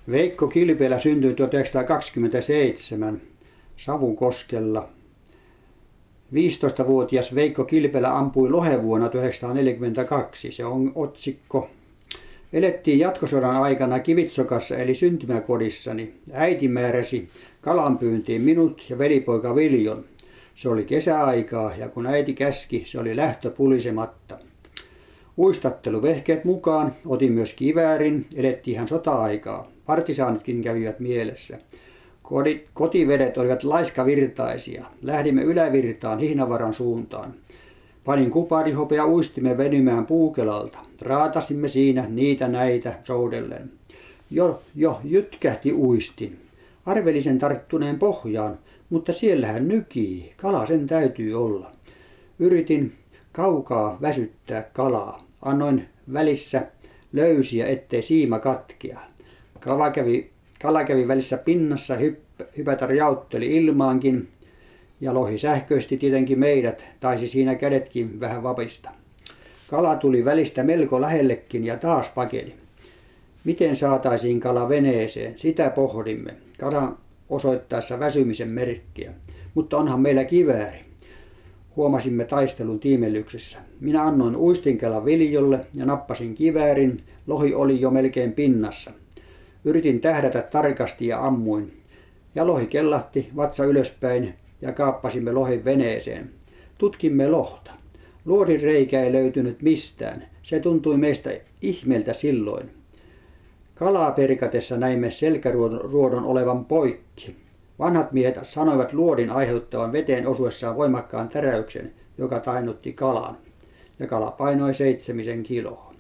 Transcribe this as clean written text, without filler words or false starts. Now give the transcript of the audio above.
Veikko Kilpelä syntyi 1927 Savukoskella. 15-vuotias Veikko Kilpelä ampui lohen vuonna 1942. Se on otsikko. Elettiin jatkosodan aikana Kivitsokassa eli syntymäkodissani. Äiti määräsi kalanpyyntiin minut ja velipoika Viljon. Se oli kesäaikaa ja kun äiti käski, se oli lähtö pulisematta. Uistatteluvehkeet mukaan otin myös kiväärin, elettiinhän sota-aikaa. Partisaanitkin kävivät mielessä. Kotivedet olivat laiskavirtaisia. Lähdimme ylävirtaan Hihnavaran suuntaan. Panin kuparihopea uistimme venymään Puukelalta. Raatasimme siinä niitä näitä soudellen. Jo jytkähti uistin. Arvelisen tarttuneen pohjaan, mutta siellähän nykii. Kala sen täytyy olla. Yritin kaukaa väsyttää kalaa. Annoin välissä löysiä, ettei siima katkea. Kala kävi välissä pinnassa, hypätä rjautteli ilmaankin. Ja lohi sähköisti tietenkin meidät, taisi siinä kädetkin vähän vapista. Kala tuli välistä melko lähellekin ja taas pakeni. Miten saataisiin kala veneeseen, sitä pohdimme, kalan osoittaessa väsymisen merkkiä. Mutta onhan meillä kivääri. Huomasimme taistelun tiimellyksessä. Minä annoin uistinkalan Viljolle ja nappasin kiväärin. Lohi oli jo melkein pinnassa. Yritin tähdätä tarkasti ja ammuin. Ja lohi kellahti vatsa ylöspäin ja kaappasimme lohen veneeseen. Tutkimme lohta. Luodin reikä ei löytynyt mistään. Se tuntui meistä ihmeeltä silloin. Kalaa perkatessa näimme selkäruodon olevan poikki. Vanhat miehet sanoivat luodin aiheuttavan veteen osuessaan voimakkaan täräyksen, joka tainnutti kalan. Ja kala painoi 7 kiloa.